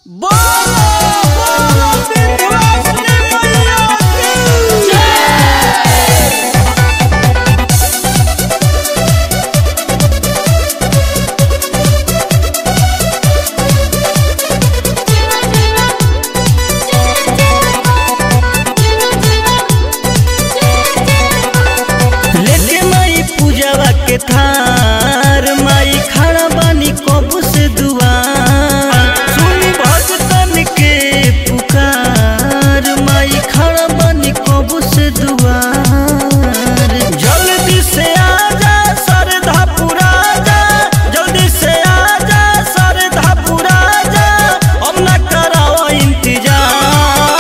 के थार माई खड़ा बानी कब से दुआर सुनी भक्तन के पुकार माई खड़ा बानी कब से दुआर जल्दी से आजा सरधा पुरा जा जल्दी से आजा सरधा पुरा जा अब न कराओ इंतजार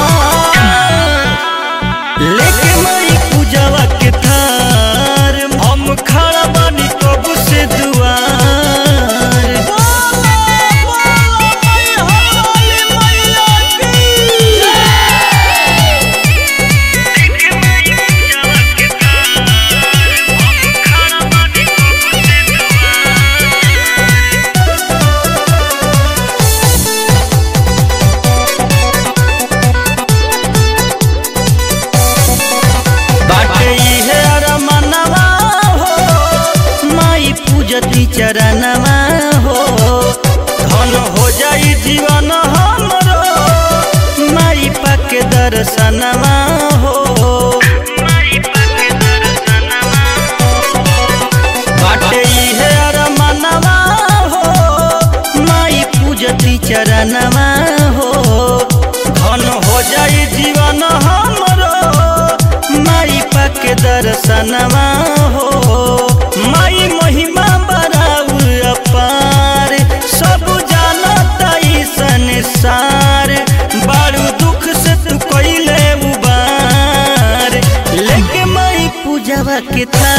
लेके माई पूजवा के थार हम खड़ा बानी कब से दुआर पूजती चरणवा हो धन हो जाई जीवन हमरो माई पाके दर्शनवा हो बाटे इहे अरमानवा हो माई पूजती चरणवा हो धन हो जाई जीवन हमरो माई पाके दर्शनवा हो माई महिमा अपार सब जानता ई संसार बड़ू दुख से तू कइले उबार लेके माई पूजवा के था